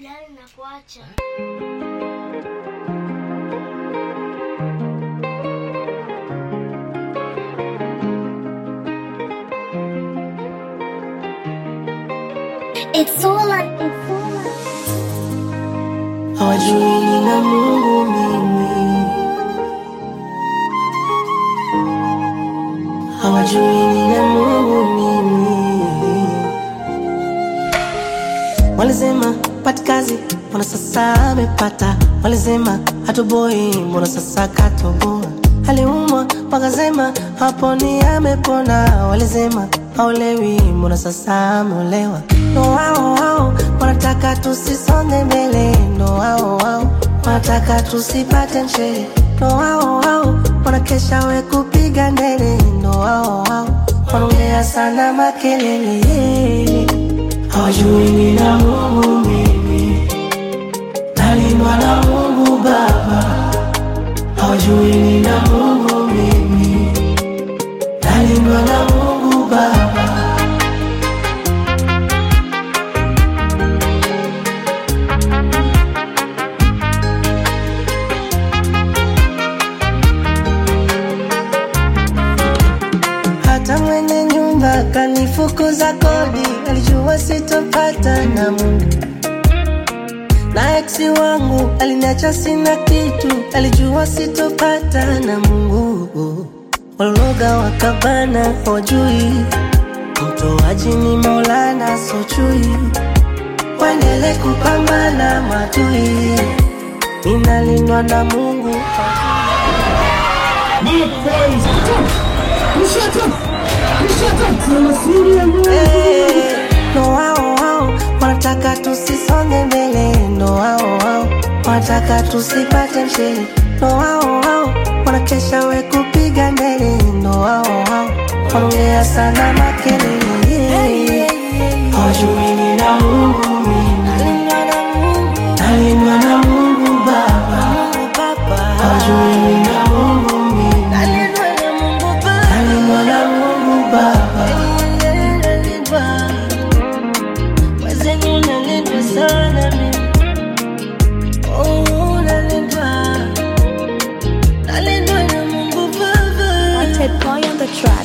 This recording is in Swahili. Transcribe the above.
usijali na kuacha. It's all hawajui nina Mungu mimi, hawajui nina Mungu mimi. Walisema pati kazi, mbona sasa amepata? Walisema hatoboi, mbona sasa katoboa? Aliumwa wakasema haponi amepona. Walisema haolewi, mbona sasa ameolewa? No wao wanataka tusisonge mbele. No wao wanataka tusipate mshele. No wao wanakesha we kupiga ndele. No wao wanaongea sana makelele. Hawajui nina Mungu mimi, nalindwa na Mungu Baba. Hawajui nina Mungu mimi, nalindwa na Mungu Baba. Hata mwenye nyumba kanifukuza kodi, alijua sitopata na Mungu. Na eksi wangu aliniacha sina kitu, alijua sitopata na Mungu. Waloga wakabana hawajui, mtoaji ni Maulana sochui. Waendele kupambana matui, ninalindwa na Mungu. No wao wanataka tusisonge mbele. No wao wanataka tusipate mshele. No wao wanakesha we kupiga ndele. No wao wanaongea sana makelele. Hawajui nina Mungu mimi, nalindwa na Mungu Baba. Hawajui nina Mungu mimi, nalindwa na Mungu Baba. Wanted boy on the track.